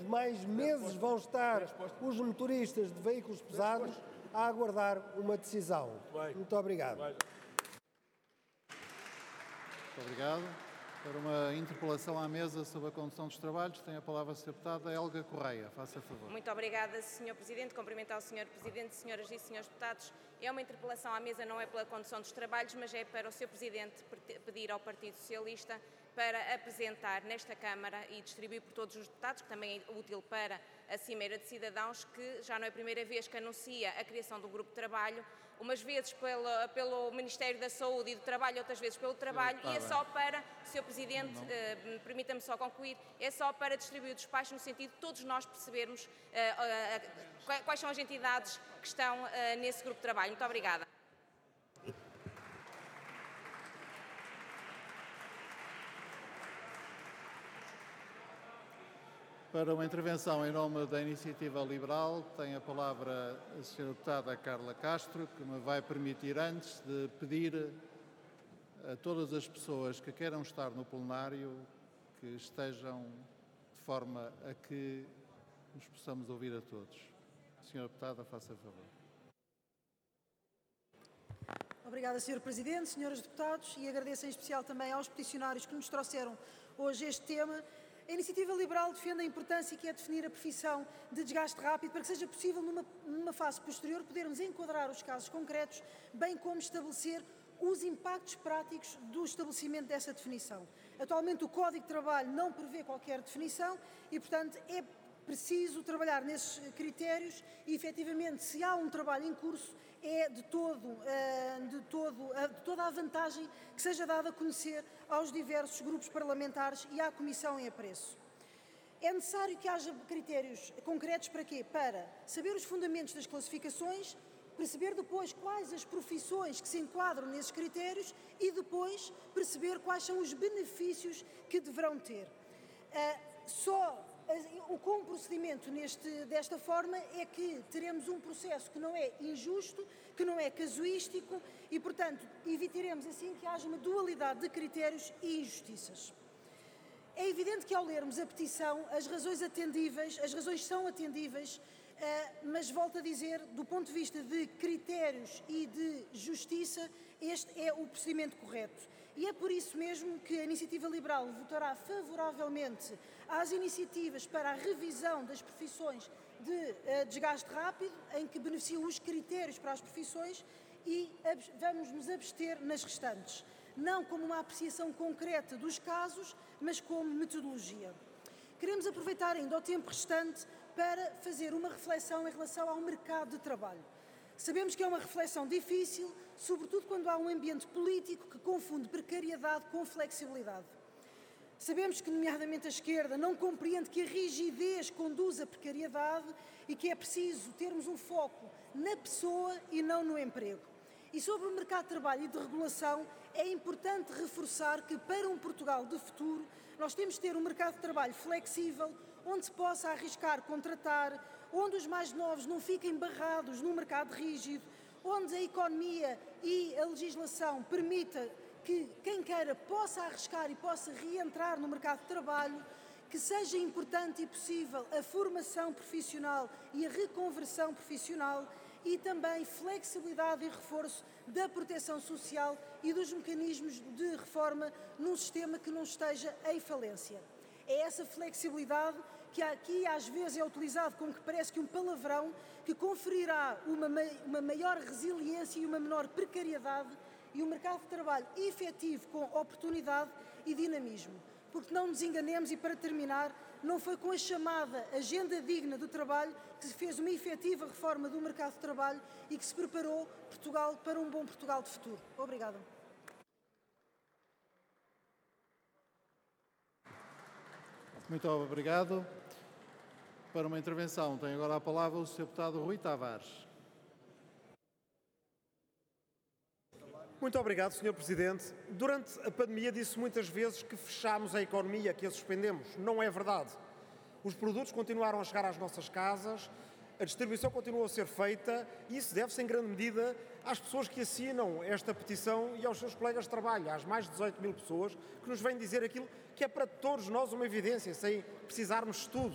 mais meses vão estar os motoristas de veículos pesados a aguardar uma decisão. Muito obrigado. Muito obrigado. Para uma interpelação à mesa sobre a condução dos trabalhos, tem a palavra a Sra. Deputada Helga Correia. Faça favor. Muito obrigada, Sr. Presidente. Cumprimentar o Sr. Presidente, senhoras e senhores deputados. É uma interpelação à mesa, não é pela condução dos trabalhos, mas é para o Sr. Presidente pedir ao Partido Socialista para apresentar nesta Câmara e distribuir por todos os deputados, que também é útil para a Cimeira de Cidadãos, que já não é a primeira vez que anuncia a criação do grupo de trabalho, umas vezes pelo Ministério da Saúde e do Trabalho, outras vezes pelo Trabalho, e é só para, Sr. Presidente, permita-me só concluir, é só para distribuir o despacho no sentido de todos nós percebermos quais são as entidades que estão nesse grupo de trabalho. Muito obrigada. Para uma intervenção em nome da Iniciativa Liberal, tem a palavra a Sra. Deputada Carla Castro, que me vai permitir, antes de pedir a todas as pessoas que queiram estar no plenário, que estejam de forma a que nos possamos ouvir a todos. Sra. Deputada, faça favor. Obrigada, Sr. Presidente, senhores deputados, e agradeço em especial também aos peticionários que nos trouxeram hoje este tema. A Iniciativa Liberal defende a importância que é definir a profissão de desgaste rápido para que seja possível, numa fase posterior, podermos enquadrar os casos concretos, bem como estabelecer os impactos práticos do estabelecimento dessa definição. Atualmente o Código de Trabalho não prevê qualquer definição e, portanto, é preciso trabalhar nesses critérios e, efetivamente, se há um trabalho em curso, é de toda a vantagem que seja dada a conhecer aos diversos grupos parlamentares e à Comissão em apreço. É necessário que haja critérios concretos para quê? Para saber os fundamentos das classificações, perceber depois quais as profissões que se enquadram nesses critérios e depois perceber quais são os benefícios que deverão ter. Com o procedimento desta forma é que teremos um processo que não é injusto, que não é casuístico e, portanto, evitaremos assim que haja uma dualidade de critérios e injustiças. É evidente que ao lermos a petição, as razões são atendíveis, mas volto a dizer, do ponto de vista de critérios e de justiça, este é o procedimento correto. E é por isso mesmo que a Iniciativa Liberal votará favoravelmente às iniciativas para a revisão das profissões de desgaste rápido, em que beneficiam os critérios para as profissões, e vamos nos abster nas restantes. Não como uma apreciação concreta dos casos, mas como metodologia. Queremos aproveitar ainda o tempo restante para fazer uma reflexão em relação ao mercado de trabalho. Sabemos que é uma reflexão difícil, sobretudo quando há um ambiente político que confunde precariedade com flexibilidade. Sabemos que, nomeadamente, a esquerda não compreende que a rigidez conduz à precariedade e que é preciso termos um foco na pessoa e não no emprego. E sobre o mercado de trabalho e de regulação, é importante reforçar que, para um Portugal de futuro, nós temos de ter um mercado de trabalho flexível, onde se possa arriscar contratar, onde os mais novos não fiquem barrados num mercado rígido, onde a economia e a legislação permita que quem queira possa arriscar e possa reentrar no mercado de trabalho, que seja importante e possível a formação profissional e a reconversão profissional e também flexibilidade e reforço da proteção social e dos mecanismos de reforma num sistema que não esteja em falência. É essa flexibilidade que aqui às vezes é utilizado como que parece que um palavrão que conferirá uma maior resiliência e uma menor precariedade e um mercado de trabalho efetivo com oportunidade e dinamismo. Porque não nos enganemos e, para terminar, não foi com a chamada Agenda Digna do Trabalho que se fez uma efetiva reforma do mercado de trabalho e que se preparou Portugal para um bom Portugal de futuro. Obrigada. Muito obrigado. Para uma intervenção, tem agora a palavra o Sr. Deputado Rui Tavares. Muito obrigado, Sr. Presidente. Durante a pandemia disse muitas vezes que fechámos a economia, que a suspendemos. Não é verdade. Os produtos continuaram a chegar às nossas casas, a distribuição continua a ser feita e isso deve-se em grande medida às pessoas que assinam esta petição e aos seus colegas de trabalho, às mais de 18 mil pessoas que nos vêm dizer aquilo que é para todos nós uma evidência, sem precisarmos de estudos.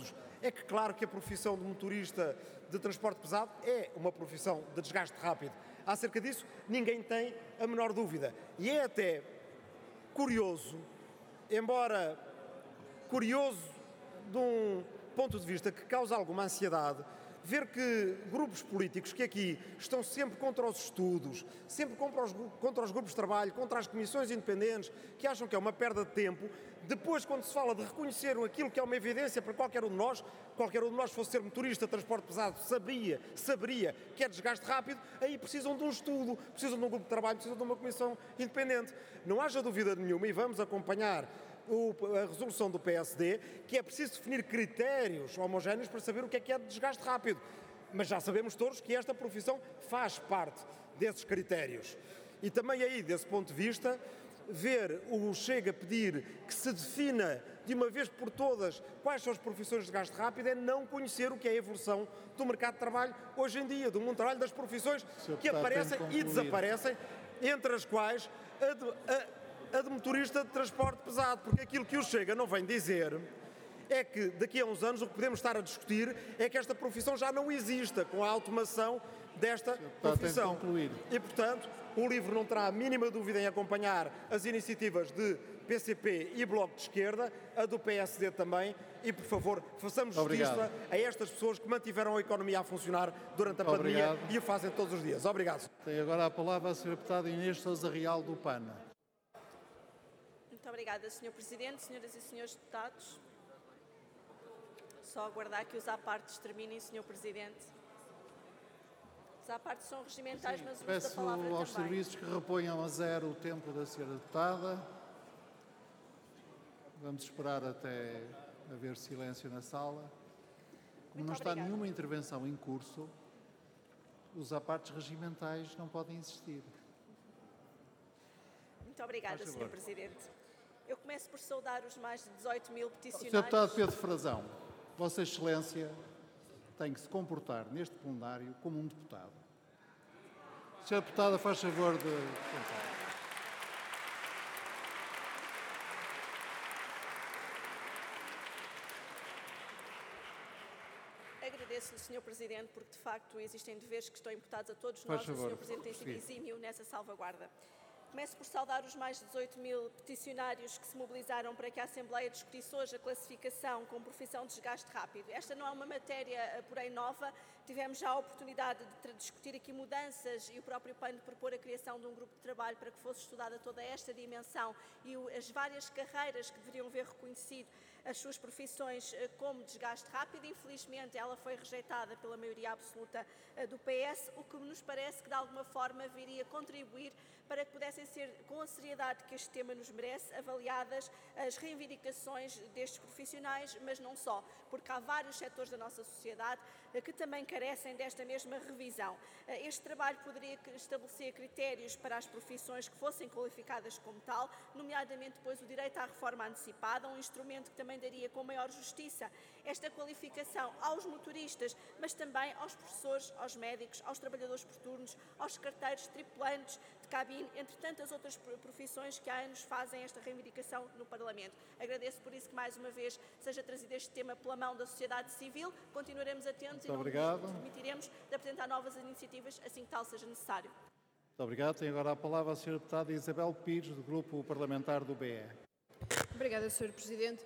é que, claro, que a profissão de motorista de transporte pesado é uma profissão de desgaste rápido. Acerca disso, ninguém tem a menor dúvida. E é até curioso, embora curioso de um ponto de vista que causa alguma ansiedade, ver que grupos políticos que aqui estão sempre contra os estudos, sempre contra os grupos de trabalho, contra as comissões independentes, que acham que é uma perda de tempo, depois, quando se fala de reconhecer aquilo que é uma evidência para qualquer um de nós fosse ser motorista de transporte pesado, saberia que é desgaste rápido, aí precisam de um estudo, precisam de um grupo de trabalho, precisam de uma comissão independente. Não haja dúvida nenhuma, e vamos acompanhar a resolução do PSD, que é preciso definir critérios homogéneos para saber o que é desgaste rápido. Mas já sabemos todos que esta profissão faz parte desses critérios. E também aí, desse ponto de vista, ver o Chega pedir que se defina de uma vez por todas quais são as profissões de desgaste rápido é não conhecer o que é a evolução do mercado de trabalho hoje em dia, do mundo de trabalho, das profissões que aparecem e desaparecem, entre as quais a de motorista de transporte pesado, porque aquilo que o Chega não vem dizer é que daqui a uns anos o que podemos estar a discutir é que esta profissão já não exista com a automação desta profissão. E, portanto, o LIVRE não terá a mínima dúvida em acompanhar as iniciativas de PCP e Bloco de Esquerda, a do PSD também, e, por favor, façamos justiça a estas pessoas que mantiveram a economia a funcionar durante a pandemia e o fazem todos os dias. Obrigado. Tem agora a palavra a Sra. Deputada Inês Sousa Real do PAN. Muito obrigada, Sr. Presidente, senhoras e senhores deputados. Só aguardar que os apartes terminem, Sr. Presidente. Os apartes são regimentais, mas o uso da palavra também. Peço aos serviços que reponham a zero o tempo da Sra. Deputada. Vamos esperar até haver silêncio na sala. Como não está nenhuma intervenção em curso, os apartes regimentais não podem existir. Muito obrigada, Sr. Presidente. Eu começo por saudar os mais de 18 mil peticionários. Sr. Deputado Pedro Frazão, Vossa Excelência tem que se comportar neste plenário como um deputado. Sra. Deputada, faz favor de contar. Agradeço-lhe, Sr. Presidente, porque de facto existem deveres que estão imputados a todos nós. O Sr. Presidente tem sido exímio nessa salvaguarda. Começo por saudar os mais de 18 mil peticionários que se mobilizaram para que a Assembleia discutisse hoje a classificação como profissão de desgaste rápido. Esta não é uma matéria, porém, nova. Tivemos já a oportunidade de discutir aqui mudanças e o próprio PAN de propor a criação de um grupo de trabalho para que fosse estudada toda esta dimensão e as várias carreiras que deveriam ver reconhecido as suas profissões como desgaste rápido. Infelizmente, ela foi rejeitada pela maioria absoluta do PS, o que nos parece que de alguma forma viria contribuir para que pudessem ser, com a seriedade que este tema nos merece, avaliadas as reivindicações destes profissionais, mas não só, porque há vários setores da nossa sociedade que também carecem desta mesma revisão. Este trabalho poderia estabelecer critérios para as profissões que fossem qualificadas como tal, nomeadamente depois o direito à reforma antecipada, um instrumento que também daria com maior justiça esta qualificação aos motoristas, mas também aos professores, aos médicos, aos trabalhadores por turnos, aos carteiros, tripulantes de cabine, entre tantas outras profissões que há anos fazem esta reivindicação no Parlamento. Agradeço por isso que mais uma vez seja trazido este tema pela mão da sociedade civil. Continuaremos atentos e não nos permitiremos de apresentar novas iniciativas assim que tal seja necessário. Muito obrigado. Tem agora a palavra a Sra. Deputada Isabel Pires, do Grupo Parlamentar do BE. Obrigada, Sr. Presidente.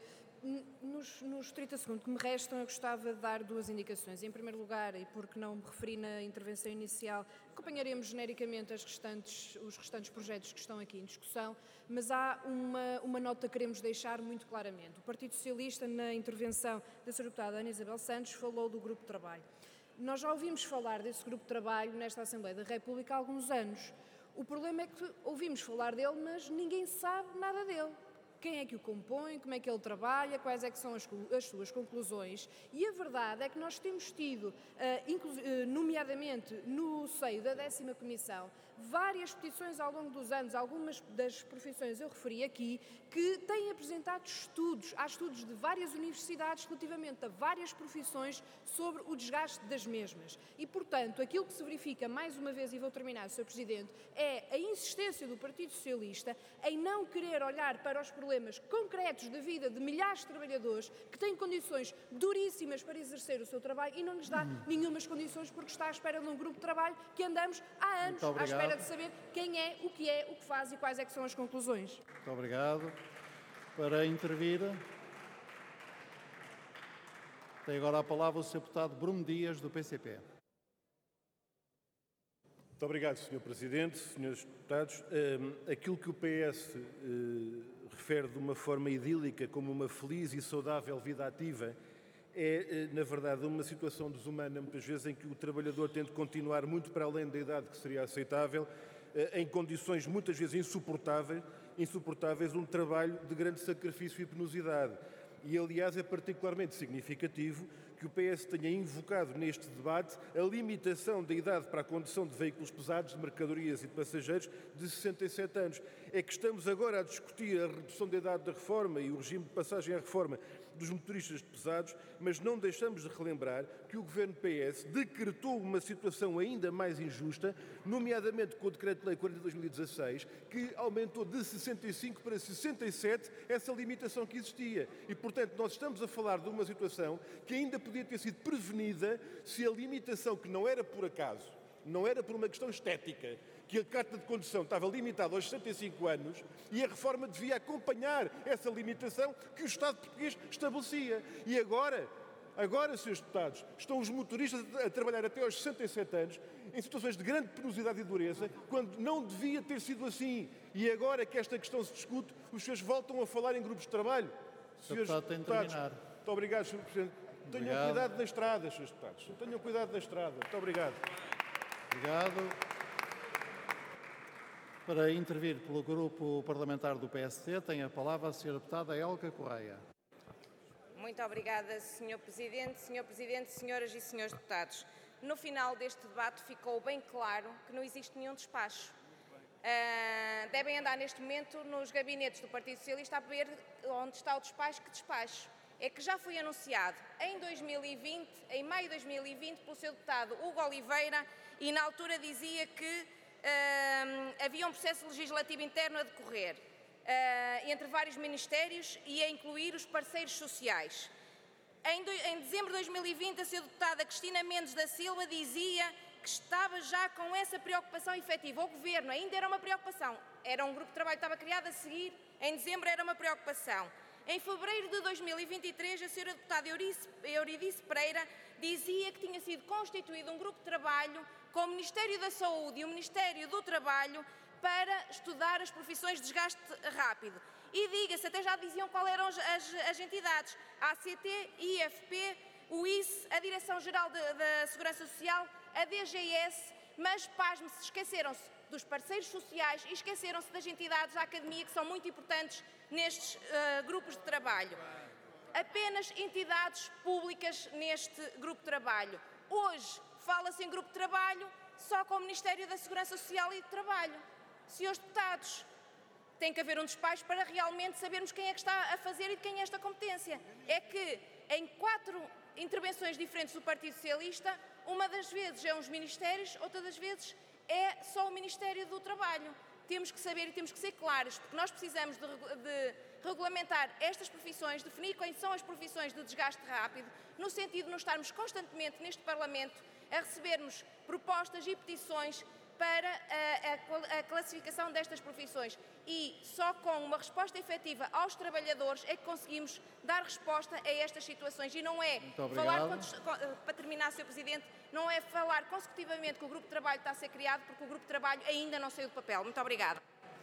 Nos 30 segundos que me restam, eu gostava de dar duas indicações. Em primeiro lugar, e porque não me referi na intervenção inicial, acompanharemos genericamente os restantes projetos que estão aqui em discussão, mas há uma nota que queremos deixar muito claramente. O Partido Socialista, na intervenção da Sra. Deputada Ana Isabel Santos, falou do grupo de trabalho. Nós já ouvimos falar desse grupo de trabalho nesta Assembleia da República há alguns anos. O problema é que ouvimos falar dele, mas ninguém sabe nada dele. Quem é que o compõe, como é que ele trabalha, quais é que são as suas conclusões. E a verdade é que nós temos tido, nomeadamente no seio da 10ª Comissão, várias petições ao longo dos anos, algumas das profissões eu referi aqui, que têm apresentado estudos, há estudos de várias universidades relativamente a várias profissões sobre o desgaste das mesmas. E, portanto, aquilo que se verifica, mais uma vez, e vou terminar, Sr. Presidente, é a insistência do Partido Socialista em não querer olhar para os problemas concretos da vida de milhares de trabalhadores que têm condições duríssimas para exercer o seu trabalho e não lhes dá nenhumas condições porque está à espera de um grupo de trabalho que andamos há anos à espera de saber quem é, o que faz e quais é que são as conclusões. Muito obrigado. Para intervir, tem agora a palavra o Sr. Deputado Bruno Dias, do PCP. Muito obrigado, Sr. Presidente, Srs. Deputados. Aquilo que o PS refere de uma forma idílica como uma feliz e saudável vida ativa é, na verdade, uma situação desumana, muitas vezes, em que o trabalhador tem de continuar muito para além da idade que seria aceitável, em condições muitas vezes insuportáveis, um trabalho de grande sacrifício e penosidade. E, aliás, é particularmente significativo que o PS tenha invocado neste debate a limitação da idade para a condução de veículos pesados, de mercadorias e de passageiros, de 67 anos. É que estamos agora a discutir a redução da idade da reforma e o regime de passagem à reforma dos motoristas de pesados, mas não deixamos de relembrar que o Governo PS decretou uma situação ainda mais injusta, nomeadamente com o Decreto-Lei 40/2016, que aumentou de 65 para 67 essa limitação que existia. E, portanto, nós estamos a falar de uma situação que ainda podia ter sido prevenida se a limitação, que não era por acaso, não era por uma questão estética, que a carta de condução estava limitada aos 65 anos e a reforma devia acompanhar essa limitação que o Estado português estabelecia. E agora, Srs. Deputados, estão os motoristas a trabalhar até aos 67 anos em situações de grande penosidade e dureza, quando não devia ter sido assim. E agora que esta questão se discute, os senhores voltam a falar em grupos de trabalho. Srs. Deputados, muito obrigado, Sr. Presidente. Tenham cuidado na estrada, Srs. Deputados. Tenham cuidado na estrada. Muito obrigado. Obrigado. Para intervir pelo Grupo Parlamentar do PSD, tem a palavra a Sra. Deputada Elga Correia. Muito obrigada, Sr. Presidente. Sr. Presidente, senhoras e senhores deputados, no final deste debate ficou bem claro que não existe nenhum despacho. Devem andar neste momento nos gabinetes do Partido Socialista a ver onde está o despacho, que despacho. É que já foi anunciado em 2020, em maio de 2020, pelo seu deputado Hugo Oliveira, e na altura dizia que havia um processo legislativo interno a decorrer entre vários ministérios e a incluir os parceiros sociais. Em dezembro de 2020, a sua deputada Cristina Mendes da Silva dizia que estava já com essa preocupação efetiva. O Governo ainda era uma preocupação. Era um grupo de trabalho que estava criado a seguir. Em dezembro era uma preocupação. Em fevereiro de 2023, a senhora deputada Euridice Pereira dizia que tinha sido constituído um grupo de trabalho com o Ministério da Saúde e o Ministério do Trabalho para estudar as profissões de desgaste rápido. E diga-se, até já diziam qual eram as entidades: a ACT, IFP, o ICE, a Direção-Geral da Segurança Social, a DGS, mas, pasme-se, esqueceram-se dos parceiros sociais e esqueceram-se das entidades da academia, que são muito importantes nestes grupos de trabalho. Apenas entidades públicas neste grupo de trabalho. Hoje fala-se em grupo de trabalho só com o Ministério da Segurança Social e do Trabalho. Senhores deputados, tem que haver um despacho para realmente sabermos quem é que está a fazer e de quem é esta competência. É que em 4 intervenções diferentes do Partido Socialista, uma das vezes é uns ministérios, outra das vezes é só o Ministério do Trabalho. Temos que saber e temos que ser claros, porque nós precisamos de regulamentar estas profissões, definir quais são as profissões de desgaste rápido, no sentido de não estarmos constantemente neste Parlamento a recebermos propostas e petições para a classificação destas profissões. E só com uma resposta efetiva aos trabalhadores é que conseguimos dar resposta a estas situações. E não é falar, para terminar, Sr. Presidente, não é falar consecutivamente que o grupo de trabalho está a ser criado, porque o grupo de trabalho ainda não saiu do papel. Muito obrigada.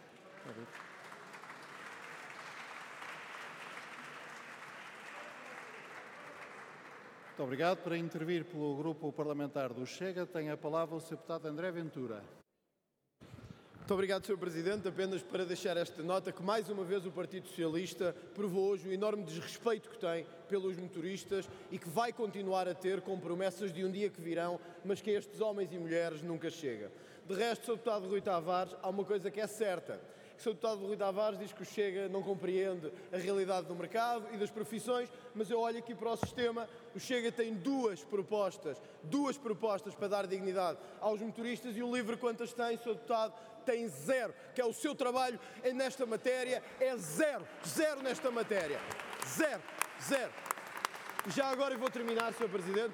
Muito obrigado. Para intervir pelo Grupo Parlamentar do Chega, tem a palavra o Sr. Deputado André Ventura. Muito obrigado, Sr. Presidente. Apenas para deixar esta nota que, mais uma vez, o Partido Socialista provou hoje o enorme desrespeito que tem pelos motoristas e que vai continuar a ter com promessas de um dia que virão, mas que a estes homens e mulheres nunca chega. De resto, Sr. Deputado Rui Tavares, há uma coisa que é certa. O Sr. Deputado Rui Tavares diz que o Chega não compreende a realidade do mercado e das profissões, mas eu olho aqui para o sistema, o Chega tem duas propostas para dar dignidade aos motoristas e o LIVRE quantas tem, Sr. Deputado? Tem zero, que é o seu trabalho nesta matéria, é zero nesta matéria. Zero. E já agora, e vou terminar, Sr. Presidente,